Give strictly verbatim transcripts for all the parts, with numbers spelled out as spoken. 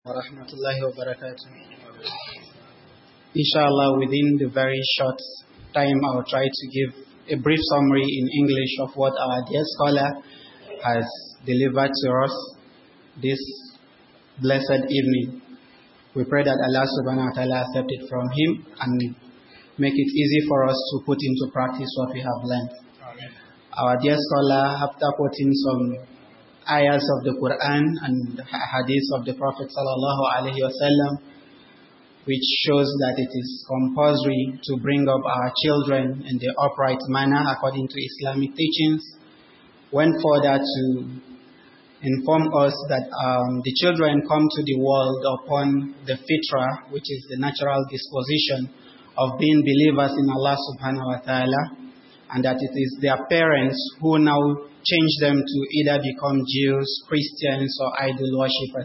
Warahmatullahi wabarakatuh. Inshallah, within the very short time, I will try to give a brief summary in English of what our dear scholar has delivered to us this blessed evening. We pray that Allah subhanahu wa ta'ala accept it from him and make it easy for us to put into practice what we have learned. Amen. Our dear scholar, after quoting some ayahs of the Quran and hadith of the Prophet sallallahu alaihi wasallam, which shows that it is compulsory to bring up our children in the upright manner according to Islamic teachings, went further to inform us that um, the children come to the world upon the fitrah, which is the natural disposition of being believers in Allah subhanahu wa ta'ala, and that it is their parents who now change them to either become Jews, Christians, or idol worshippers.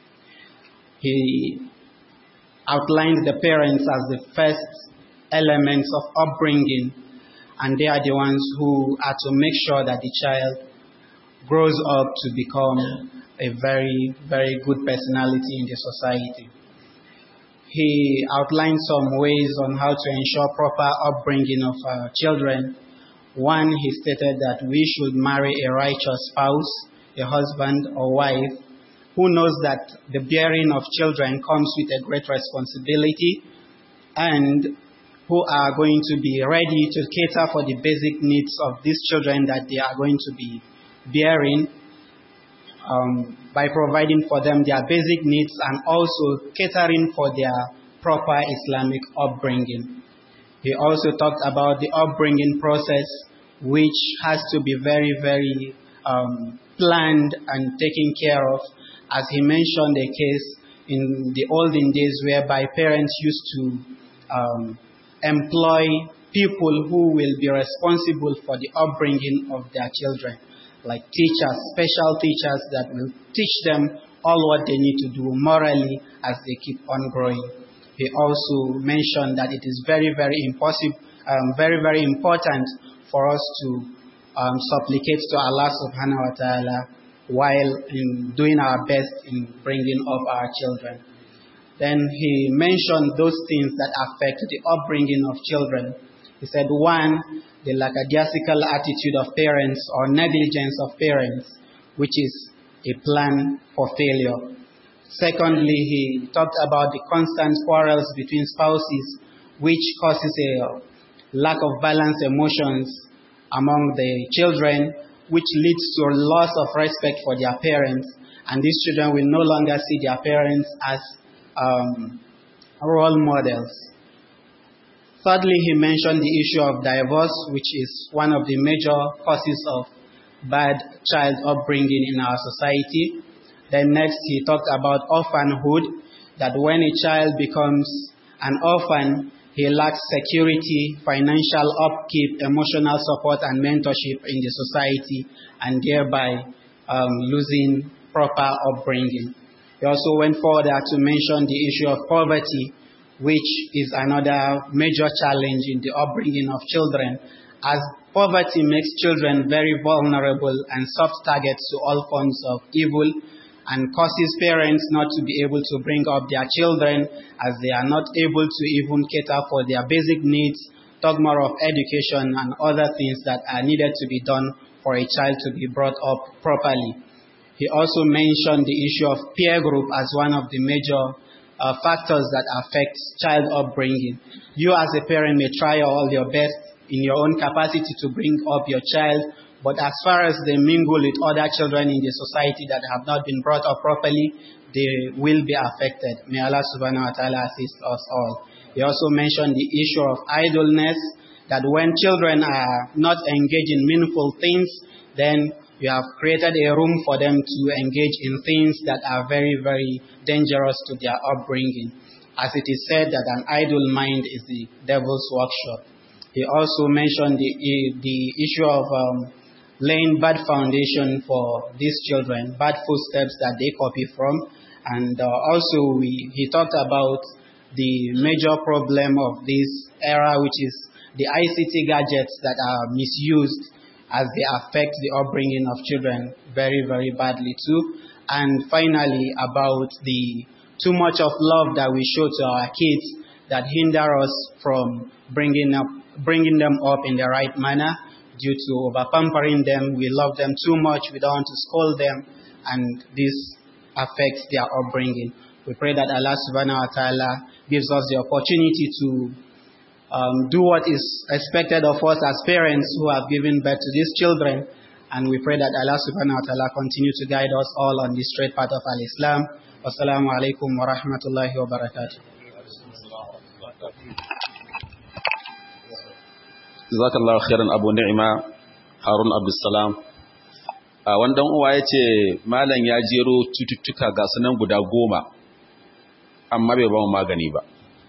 He outlined the parents as the first elements of upbringing, and they are the ones who are to make sure that the child grows up to become a very, very good personality in the society. He outlined some ways on how to ensure proper upbringing of our children. One, he stated that we should marry a righteous spouse, a husband or wife, who knows that the bearing of children comes with a great responsibility and who are going to be ready to cater for the basic needs of these children that they are going to be bearing um, by providing for them their basic needs and also catering for their proper Islamic upbringing. He also talked about the upbringing process, which has to be very, very um, planned and taken care of, as he mentioned a case in the olden days whereby parents used to um, employ people who will be responsible for the upbringing of their children, like teachers, special teachers that will teach them all what they need to do morally as they keep on growing. He also mentioned that it is very, very impossible, um, very, very important for us to um, supplicate to Allah subhanahu wa ta'ala while in doing our best in bringing up our children. Then he mentioned those things that affect the upbringing of children. He said, one, the lackadaisical attitude of parents or negligence of parents, which is a plan for failure. Secondly, he talked about the constant quarrels between spouses, which causes a lack of balanced emotions among the children, which leads to a loss of respect for their parents, and these children will no longer see their parents as um, role models. Thirdly, he mentioned the issue of divorce, which is one of the major causes of bad child upbringing in our society. Then next, he talked about orphanhood, that when a child becomes an orphan, he lacks security, financial upkeep, emotional support, and mentorship in the society, and thereby um, losing proper upbringing. He also went further to mention the issue of poverty, which is another major challenge in the upbringing of children, as poverty makes children very vulnerable and soft targets to all forms of evil, and causes parents not to be able to bring up their children as they are not able to even cater for their basic needs, talk more of education and other things that are needed to be done for a child to be brought up properly. He also mentioned the issue of peer group as one of the major uh, factors that affect child upbringing. You as a parent may try all your best in your own capacity to bring up your child, but as far as they mingle with other children in the society that have not been brought up properly, they will be affected. May Allah subhanahu wa ta'ala assist us all. He also mentioned the issue of idleness, that when children are not engaged in meaningful things, then you have created a room for them to engage in things that are very, very dangerous to their upbringing. As it is said that an idle mind is the devil's workshop. He also mentioned the, the issue of um, laying bad foundation for these children, bad footsteps that they copy from. And uh, also we, he talked about the major problem of this era, which is the I C T gadgets that are misused as they affect the upbringing of children very, very badly too. And finally, about the too much of love that we show to our kids that hinder us from bringing up, bringing them up in the right manner due to over-pampering them. We love them too much. We don't want to scold them, and this affects their upbringing. We pray that Allah subhanahu wa ta'ala gives us the opportunity to um, do what is expected of us as parents who have given birth to these children. And we pray that Allah subhanahu wa ta'ala continue to guide us all on the straight path of Al-Islam. Wassalamu alaikum wa rahmatullahi wa barakatuh. Jazakallahu khairan Abu Ni'ima Harun Abdulsalam. A wannan uwa yace malam ya jero cututtuka ga sunan guda goma amma bai ba mu magani ba.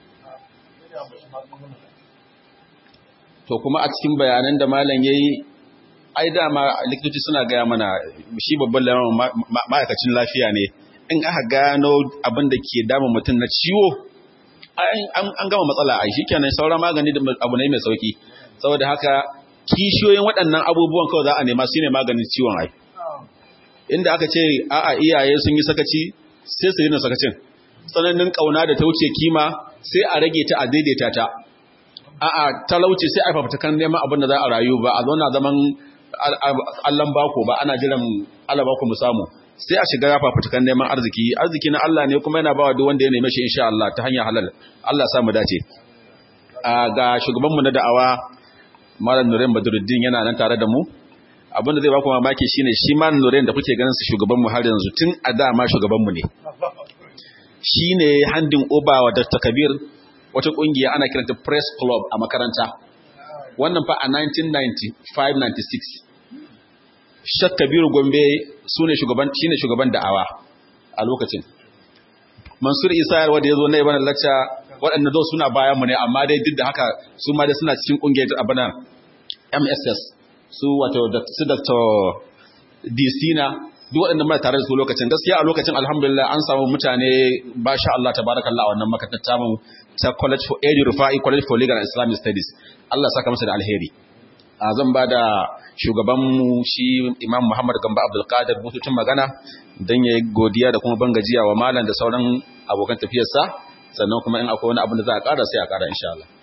To kuma a cikin bayanan da malam yayi ai dama likitoci suna gaya mana shi babban ma'aikacin lafiya ne, in aka gano abin da ke damun mutum na ciwo an gama matsala ai shikenan sauran magani da abu ne mai sauki. Saboda haka kishiyoyin waɗannan abubuwan kawai za a nema su ne maganin ciwon ai. Inda aka ce a'a iyaye sun yi sakaci sai su yi na sakacin, tsananin ƙauna da ta wuce kima sai a rage ta a daidaita ta, a'a talauci sai a fafutukan neman abin da za a rayu ba a zauna zaman Allahn bako ba ana jiran Allah bako mu samu, sai a shiga fafutukan neman arziki. Arziki na Allah ne kuma yana bawa duk wanda ya neme shi insha Allah ta hanyar halal. Allah ya sa mu dace. Ga shugabanmu na da'awa Malam Nuren Badruddin yana nan tare da mu. Abinda zai ba ku mamaki shine shi Malam Nuren da kuke ganin su shugabanmu har yanzu tun a da ma shugabanmu ne. Shine handin oba wa Doctor Kabir wata kungiya ana kiranta Press Club a makaranta. Wannan fa a nineteen ninety-five ninety-six. Shak Kabiru Gombe sune shugaban shine shugaban da'awa a lokacin. Mansur Isa wanda yazo na ibana lecture waɗanda zo suna bayan mu ne amma dai duk da haka su ma dai suna cikin kungiyar abana M S S su wato su Doctor Disina duk waɗanda mai tare da su lokacin. Gaskiya a lokacin alhamdulillah an samu mutane basha Allah tabarakallah wannan makarantar mu ta College for Edu Rufai College for Legal and Islamic Studies. Allah saka masa da alheri. A zan ba da shugaban mu shi Imam Muhammad Gamba Abdul Qadir bututun magana dan yayi godiya da kuma bangajiya wa malam da sauran abokan tafiyarsa. Sannan kuma in akwai wani abin da za a ƙara sai a ƙara insha Allah.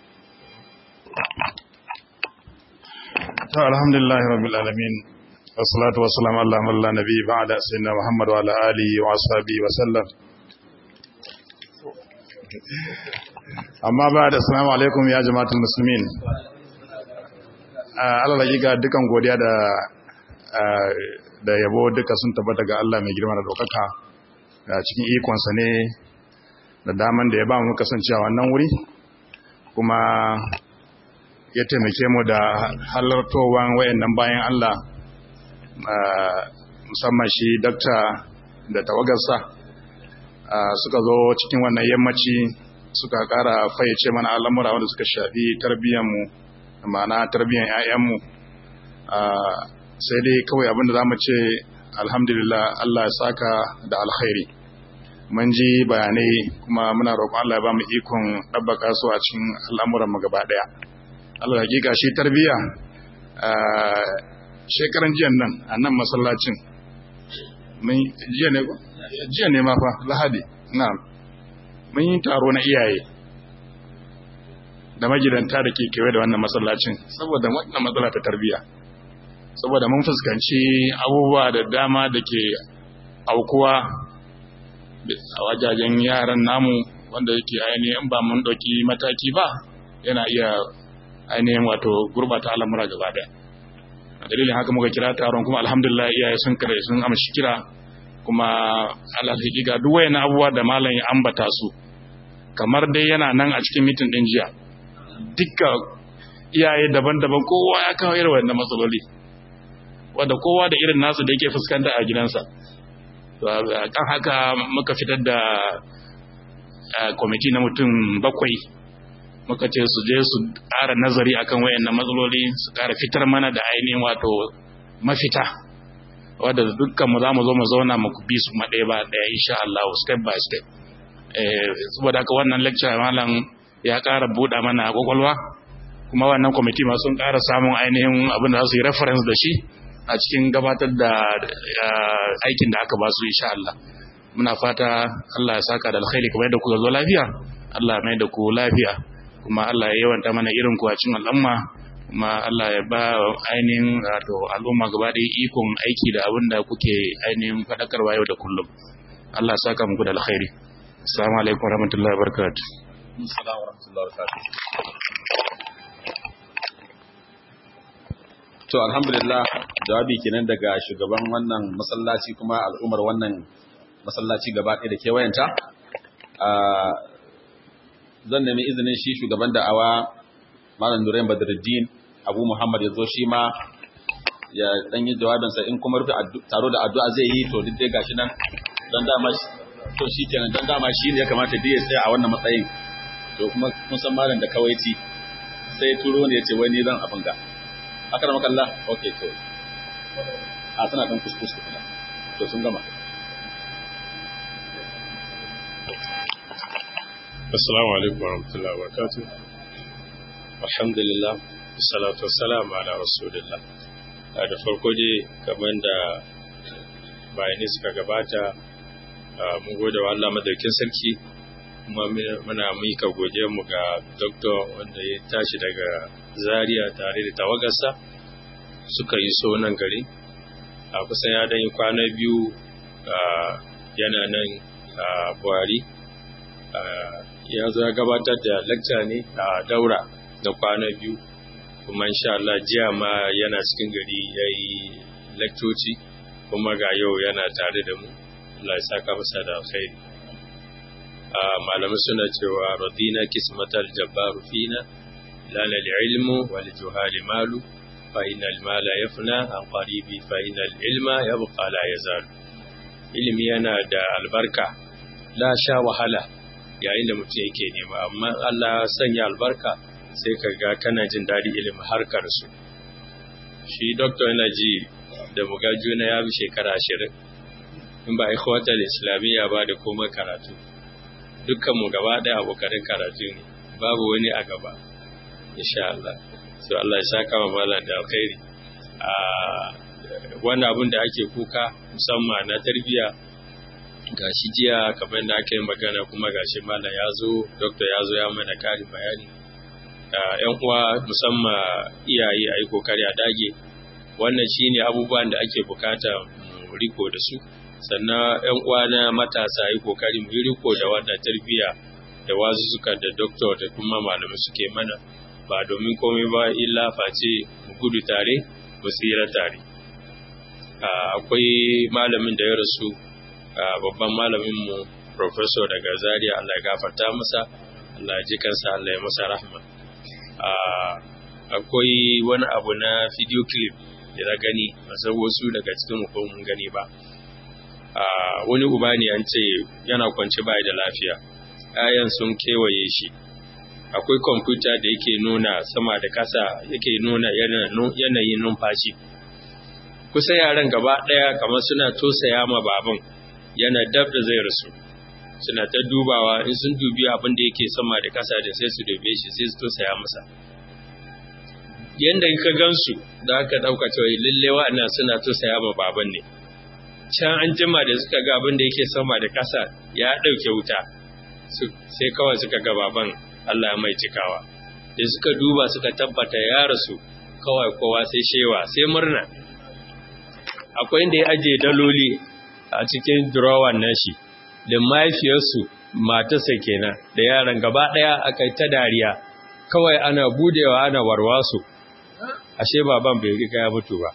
To alhamdulillahi rabbil alamin wassalatu wassalamu ala man la nabi ba'da sayyidina Muhammad wa ala alihi wa ashabihi wa sallam. Amma ba da assalamu alaikum ya jama'atul muslimin. Allah hakika dukan godiya da da yabo duka sun tabbata ga Allah mai girma da daukaka. Cikin ikonsa ne da daman da ya ba mu kasancewa wannan wuri kuma ya taimake mu da halartowan wayannan bayan Allah musamman shi dakta da tawagarsa suka zo cikin wannan yammaci suka kara fayyace mana al'amura wanda suka shafi tarbiyyarmu ma'ana tarbiyyar 'ya'yanmu. Sai dai kawai abinda za mu ce alhamdulillah Allah ya saka da alkhairi. Mun ji bayanai kuma muna roƙon Allah ya ba mu ikon ɗabbaka su a cikin al'amuranmu gaba ɗaya. Allah hakika shi tarbiyya shekaran jiyan nan a nan masallacin mun jiya ne ko jiya ne ma fa Lahadi na'am mun yi taro na iyaye da magidanta da ke kewaye da wannan masallacin saboda wannan matsala ta tarbiyya, saboda mun fuskanci abubuwa da dama da ke aukuwa a wajajen yaran namu wanda yake ainihin ba mun ɗauki mataki ba yana iya ainihin wato gurbata al'amura gaba daya. A dalilin haka muka kira taron kuma alhamdulillah iyaye sun kare sun amshi kira kuma Allah hakika duk wayannan abubuwa da malam ya ambata su kamar dai yana nan a cikin mitin din jiya. Dukka iyaye daban-daban kowa ya kawo irin wannan matsaloli wanda kowa da irin nasu da yake fuskanta a gidansa. Kan haka muka fitar da kwamiti na mutum bakwai muka ce su je su ƙara nazari akan wayannan matsaloli su ƙara fitar mana da ainihin wato mafita wadda dukkan mu zamu zo mu zauna mu bi su ma ɗaya ba ɗaya insha Allah step by step. Eh saboda haka wannan lecture malam ya ƙara buɗa mana kwakwalwa kuma wannan kwamiti ma sun ƙara samun ainihin abin da za su yi reference da shi a cikin gabatar da aikin da aka ba su insha Allah. muna fata Allah ya saka da alkhairi kamar yadda kuka zo lafiya, Allah mai da ku lafiya, kuma Allah ya yawanta mana irin ku a cikin al'umma, kuma Allah ya ba ainihin wato al'umma gaba da ikon aiki da abin da kuke ainihin faɗakarwa yau da kullum. Allah ya saka muku da alkhairi. Assalamu alaikum warahmatullahi wabarakatuh. Assalamu warahmatullahi wabarakatuh. To alhamdulillah, jawabi kenan daga shugaban wannan masallaci kuma al'ummar wannan masallaci gaba ɗaya da kewayenta. Zan nemi izinin shi shugaban da'awa Malam Nurain Badruddin Abu Muhammad ya zo shi ma ya dan yi jawabinsa, in kuma rufe taro da addu'a zai yi to duk dai gashi nan dan dama to shi kenan dan dama shi ne ya kamata dai ya tsaya a wannan matsayin. To kuma kun san malam da kawaici sai turo ne ya ce wai ni zan abin ga aka da makalla. Okay, to a tana kan kuskus kuma to sun gama. Assalamu alaikum warahmatullahi wabarakatuh. Alhamdulillah, wassalatu wassalamu ala rasulillah. Da farko dai kamar da bayani suka gabata, mun gode wa Allah madaukakin sarki, kuma muna mika godiyarmu ga doctor wanda ya tashi daga Zaria tare da tawagarsa suka yi so nan gari. A kusan ya dan yi kwana biyu yana nan a Buhari. Ya zo ya gabatar da lecture ne a daura da kwana biyu, kuma insha Allah jiya ma yana cikin gari ya yi lectoci, kuma ga yau yana tare da mu. Allah ya saka masa da alkhairi. Malamai suna cewa radina kismatal jabbaru fina lana ilmu wal juhali malu fa innal mala yafna an qaribi fa innal ilma yabqa la yazal. Ilimi yana da albarka, la sha wahala yayin da mutum yake nema, amma Allah sanya albarka sai ka ga kana jin daɗi ilimin harkar su. Shi doctor yana ji da muga juna ya bi shekara ashirin, in ba ikhwatal islamiyya ba da komai karatu, dukkan mu gaba ɗaya abokanin karatu ne, babu wani a gaba insha Allah. So Allah ya saka wa malam da alkhairi. a wannan abin da ake kuka musamman na tarbiyya, gashi jiya kamar da aka yi magana, kuma gashi malam ya zo, doctor ya zo ya mana karin bayani. Yan uwa musamman iyaye a yi kokari a dage, wannan shine abubuwan da ake bukata mu riko da su. Sannan yan uwa na matasa yi kokari mu yi riko da wannan tarbiyya da wasu suka da doctor da kuma malamai suke mana, ba domin komai ba illa face mu gudu tare mu tsira tare. Akwai malamin da ya rasu, babban malaminmu professor daga Zaria, Allah ya gafarta masa, Allah ya ji kansa, Allah ya masa rahma. Akwai wani abu na video clip da na gani, a san wasu daga cikin mu mun gani ba. Wani uba ne an ce yana kwance bai da lafiya, ayan sun kewaye shi, akwai kwamfuta da yake nuna sama da kasa, yake nuna yanayin numfashi. Kusa yaran gaba ɗaya kamar suna tosaya ma baban, yana dab da zai rasu, suna ta dubawa, in sun dubi abin da yake sama da kasa da sai su dube shi, sai su tosaya masa. Yanda ka gansu da aka ɗauka cewa lalle wa'annan suna tosaya ma baban ne. Can an jima da suka ga abin da yake sama da kasa ya ɗauke wuta, sai kawai suka ga baban Allah mai cikawa. Da suka duba suka tabbata ya rasu, kawai kowa sai shewa, sai murna. Akwai inda ya ajiye daloli a cikin drawer nashi, da mahaifiyarsu matarsa kenan da yaran gaba daya aka ta dariya, kawai ana budewa ana warwaso, ashe baban bai riga ya mutu ba.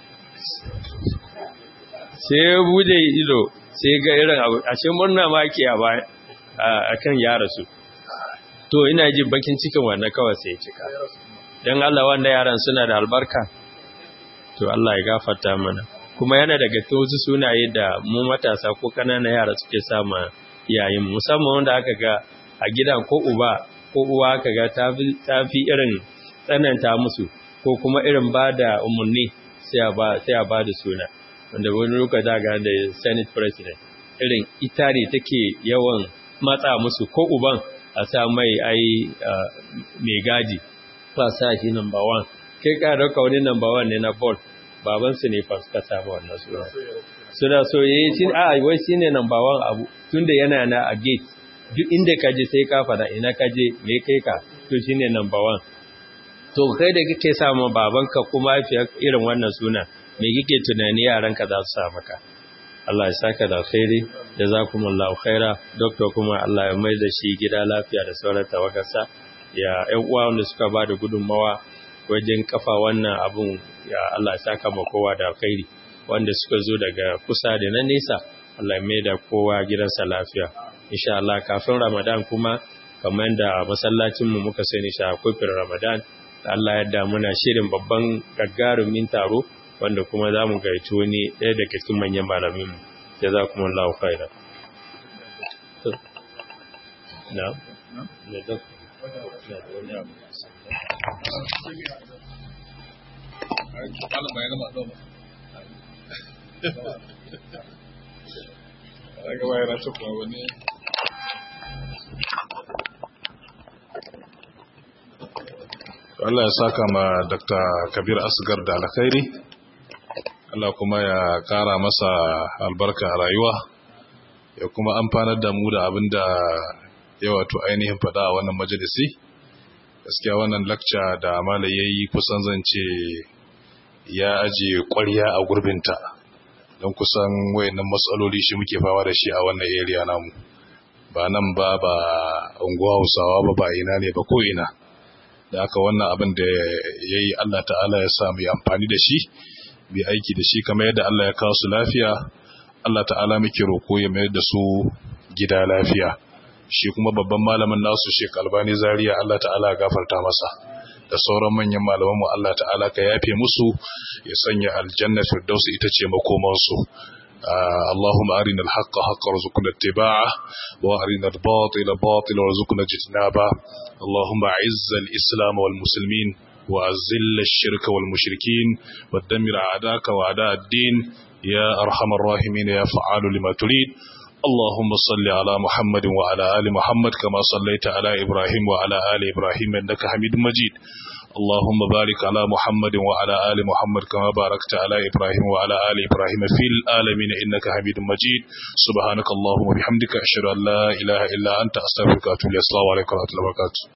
Sai ya bude ido sai ga irin abu, ashe murna ma ke a kan ya rasu. To ina ji bakin cikin wannan kawai sai ya cika. Dan Allah wanda yaran suna da albarka, to Allah ya gafarta mana. Kuma yana daga tozu sunaye da mu matasa ko kananan yara suke sama yayin, musamman wanda aka ga a gidan ko uba ko uwa aka ga ta fi irin tsananta musu, ko kuma irin ba da umarni sai a ba da suna. Wanda wani lokaci ga da Senate President irin ita ne take yawan matsa musu, ko uban a sa mai ai mai gaji, ba sa shi number one, kai ka dauka wani number one ne na ball, babansu ne fa suka samu wannan suna suna so yayi shi a wai shine number one abu tunda yana na a gate duk inda ka je sai ka fada ina ka je me kai ka to shine number one to kai da kike sa ma babanka kuma fiye irin wannan suna me kike tunani yaranka za su sa maka Allah ya saka da alkhairi jazakumullahu khaira doctor kuma Allah ya mai da shi gida lafiya da sauran tawagarsa ya ƴan uwa wanda suka ba da gudunmawa wajen kafa wannan abun ya Allah ya saka ma kowa da alkhairi wanda suka zo daga kusa da na nesa Allah ya mai da kowa gidansa lafiya insha Allah kafin Ramadan kuma kamar da masallacin mu muka sani shi akwai Ramadan Allah ya yarda muna shirin babban gaggarumin taro wanda kuma za mu gaito ne ɗaya daga cikin manyan malamin da za kuma Allah khaira. Na? Na da wani abu. Allah ya saka ma Doctor Kabir Asgar da alkhairi. Allah kuma ya kara masa albarka a rayuwa ya kuma amfanar da mu da abin da ya wato ainihin faɗa a wannan majalisi. Gaskiya wannan lecture da malai yayi kusan zance ya aje ƙwarya a gurbinta don kusan wayannan matsaloli shi muke fama da shi a wannan area namu. Ba nan ba ba unguwa Hausawa ba ba ina ne ba ko ina. Da aka wannan abin da yayi Allah ta'ala ya sa mu yi amfani da shi bi aiki da shi kamar yadda Allah ya kawo su lafiya Allah ta'ala muke roko ya mayar da su gida lafiya shi kuma babban malamin nasu Sheikh Albani Zaria Allah ta'ala ya gafarta masa da sauran manyan malaman mu Allah ta'ala ka yafe musu ya sanya aljanna firdaus ita ce makoman su اللهم أرنا الحق حقا وارزقنا اتباعه وأرنا الباطل باطلا وارزقنا اجتنابه اللهم أعز الإسلام والمسلمين وأذل الشرك والمشركين ودمر أعداءك وأعداء الدين يا أرحم الراحمين يا فعال لما تريد اللهم صل على محمد وعلى آل محمد كما صليت على إبراهيم وعلى آل إبراهيم إنك حميد مجيد اللهم بارك على محمد وعلى آل محمد كما باركت على إبراهيم وعلى آل إبراهيم في العالمين إنك حميد مجيد سبحانك اللهم وبحمدك أشهد أن لا إله إلا أنت أستغفرك وأتوب إليك السلام عليكم ورحمة الله وبركاته